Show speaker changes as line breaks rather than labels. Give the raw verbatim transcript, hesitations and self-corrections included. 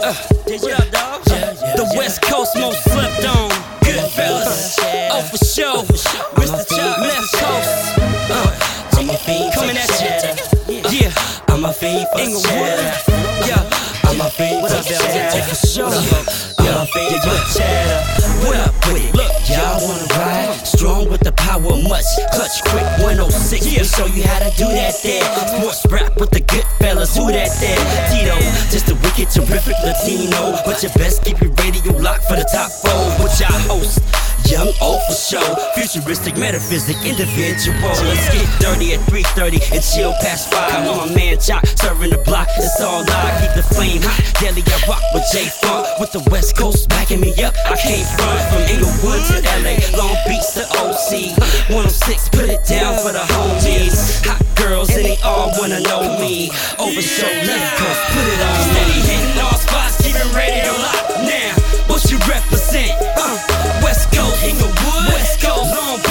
Uh, what up, dog? The West Coast most slept on. Good fellas. Oh, for sure. Mister Chuck, left coast. Uh,
I'm a fiend for
coming at
cheddar.
you. Yeah.
I'm a fiend for
Inglewood.
cheddar.
Yeah.
I'm a fiend
What
for
up,
cheddar.
L J? For sure.
I'm a fiend for cheddar.
What up with it?
Look, y'all wanna ride? Strong with the power of much. Clutch quick one oh six. We show you how to do that there. Sports rap with the good fellas. Who that there? Tito, just a wicked, terrific Latino. But you best keep your radio locked for the top four. With y'all host, Young O for show. Futuristic, metaphysic, individual. Let's get dirty at three thirty and chill past five. Come on, man, Jock, serving the block. It's all live. Keep the flame hot. Daily, I rock with J-Funk. With the West Coast backing me up. I came from from Inglewood to L A, Long Beach to O C. one oh six, put it down for the homies. Hot girls and they all wanna know me. Over show left coast, put it on. Steady hitting all spots, keeping radio locked. Now, what you represent? Uh, West Coast, Inglewood, West Coast, Long